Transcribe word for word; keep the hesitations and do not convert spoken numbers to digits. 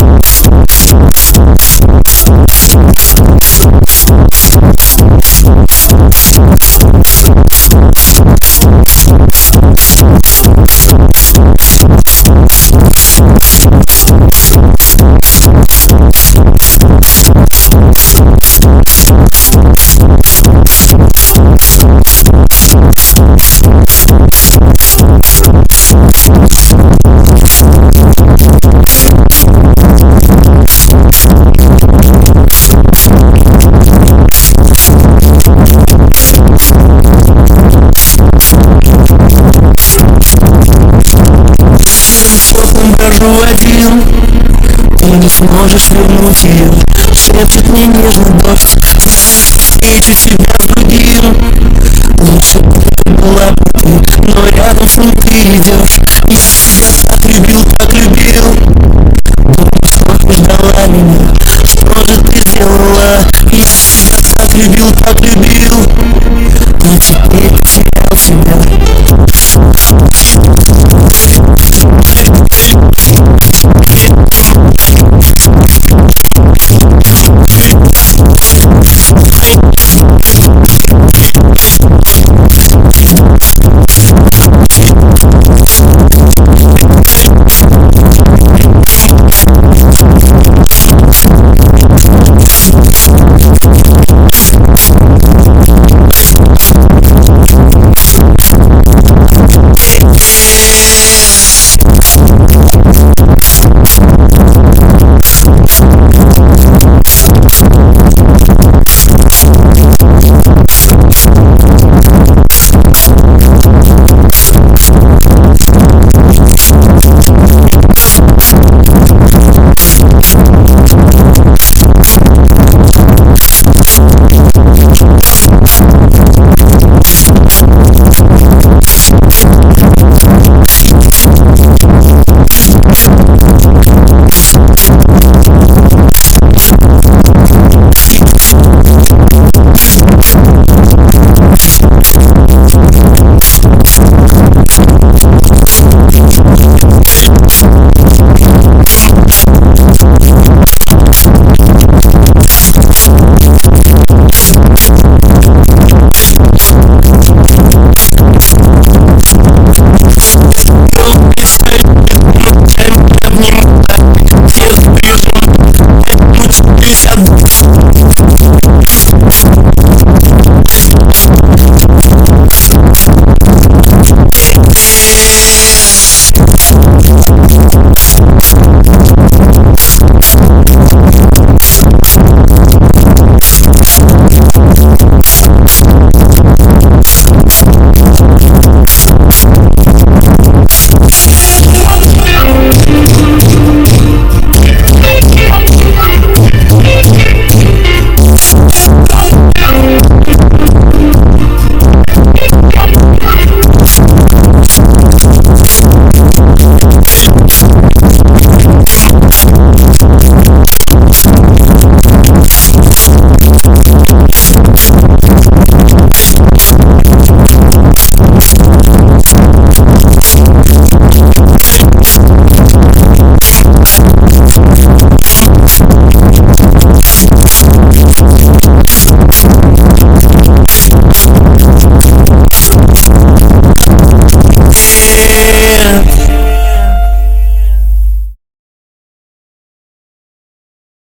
Даже один ты не сможешь вернуть ее. Шепчет мне нежный дождь, встречу тебя с другим. Лучше бы это была бы ты, но рядом с ним ты идешь. Я тебя так любил, так любил. Думаю, что ты ждала меня, что же ты сделала? Я тебя так любил, так любил, но теперь потерял себя.